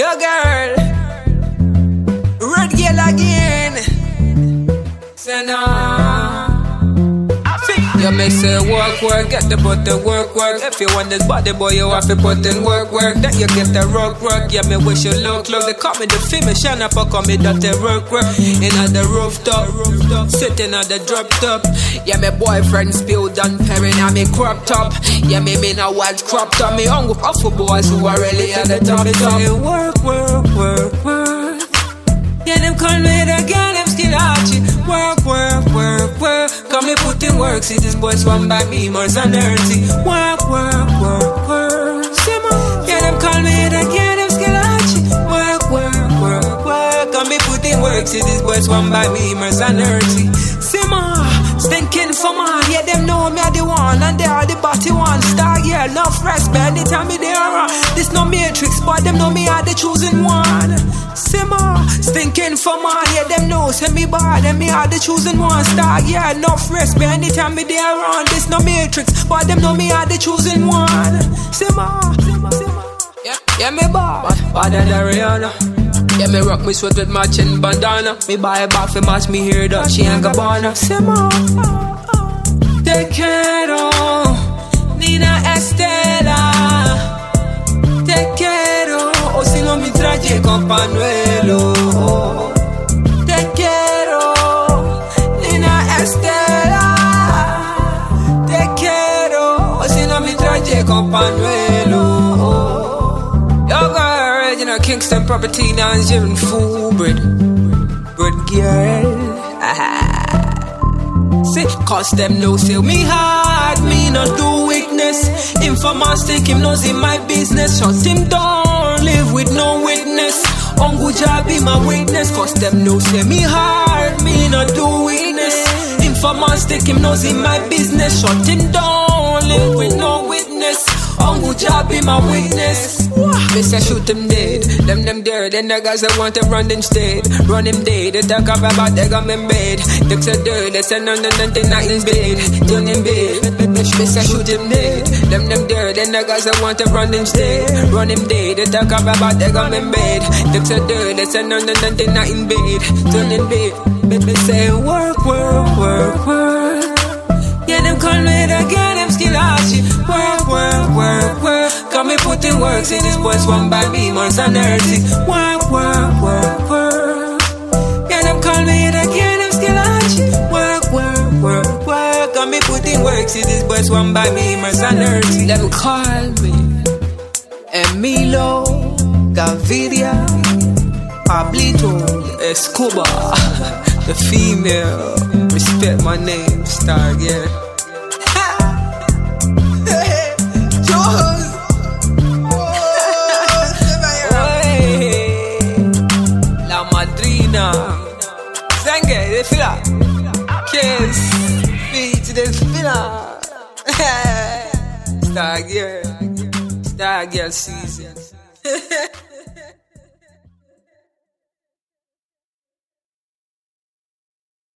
Yo girl, red girl again. Say nah. You may say work, get the butter work. If you want this body boy, you have to put in work. Then you get the rock. Yeah, me wish you look. They call me the female, shine up, call me that work. In at the rooftop, sitting at the drop top. Yeah, my boyfriend spilled on parent and me crop top. Yeah, me now white crop top. Me hung up for boys who are really at the top. Say work. Yeah, them call me the girl, them still archie. Work. Come me put in work, see this boy swam by me, more than dirty. Work. Yeah, them call me the girl, them still archie. Work. Come me put in work, see this boy swam by me, more than dirty. Stinking for man, yeah, them know me are the one, and they are the body one. Star, yeah, love respect, they tell me they are this no matrix, but them know me are the chosen one. Stinking for man, yeah, them know, send me bad, and me are the chosen one. Star, yeah, love respect, they tell me they are this no matrix, but them know me are the chosen one. Yeah, me bad, than the Rihanna. Yeah, me rock me sweat with matching bandana. Me buy a bag for match me hair that she ain't Gabbana. Te quiero, Nina Estela. Te quiero, o si no mi traje con pañuelo. Te quiero, Nina Estela. Te quiero, o si no mi traje con pañuelo. Kingston property now is here in full bread girl. See, cause them know say me hard, me not do weakness. Informers take him knows in my business. Shut him down, live with no witness. On good job be my witness. Cause them know say me hard, me not do weakness. Informers take him knows in my business. Shut him down, live with no witness. On good job be my witness. They say shoot him dead. Them there. Then the guys that want to run them instead. Run him dead. They talk about they got me in bed. They say dirt. They say nothing not in bed. Done in bed. They say shoot him dead. Them there. Then the guys that want to run him instead. Run him dead. They talk about they got me in bed. They say dirt. They say nothing not in bed. Done in bed. They say work. Yeah, them call me the girl, them skill archie. Work. Come me put in work, see this boy swam by me, more than dirty. Work. Yeah, them call me the girl, them skill archie. Work. Come me put in work, see this boy swam by me, more than dirty. Them call me Emilio Gaviria Pablito Escobar. The female, respect my name, Star, yeah. La madrina, Zange, de fila, kiss, beat de fila. Star girl season.